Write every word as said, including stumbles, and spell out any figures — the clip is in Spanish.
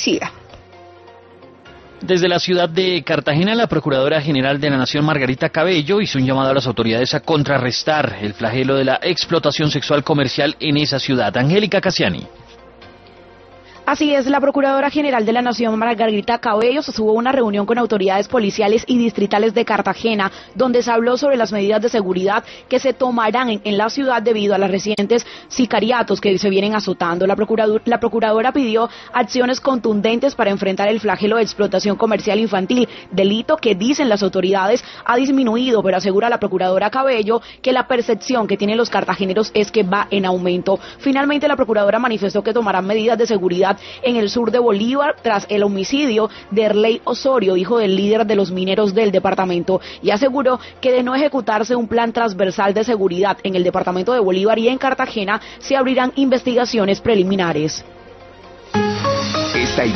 policía. Desde la ciudad de Cartagena, la Procuradora General de la Nación, Margarita Cabello, hizo un llamado a las autoridades a contrarrestar el flagelo de la explotación sexual comercial en esa ciudad. Angélica Casiani. Así es, la Procuradora General de la Nación, Margarita Cabello, sostuvo una reunión con autoridades policiales y distritales de Cartagena, donde se habló sobre las medidas de seguridad que se tomarán en, en la ciudad debido a los recientes sicariatos que se vienen azotando. La, procurador, la Procuradora pidió acciones contundentes para enfrentar el flagelo de explotación comercial infantil, delito que, dicen las autoridades, ha disminuido, pero asegura la Procuradora Cabello que la percepción que tienen los cartageneros es que va en aumento. Finalmente, la Procuradora manifestó que tomarán medidas de seguridad en el sur de Bolívar tras el homicidio de Erley Osorio, hijo del líder de los mineros del departamento, y aseguró que de no ejecutarse un plan transversal de seguridad en el departamento de Bolívar y en Cartagena, se abrirán investigaciones preliminares.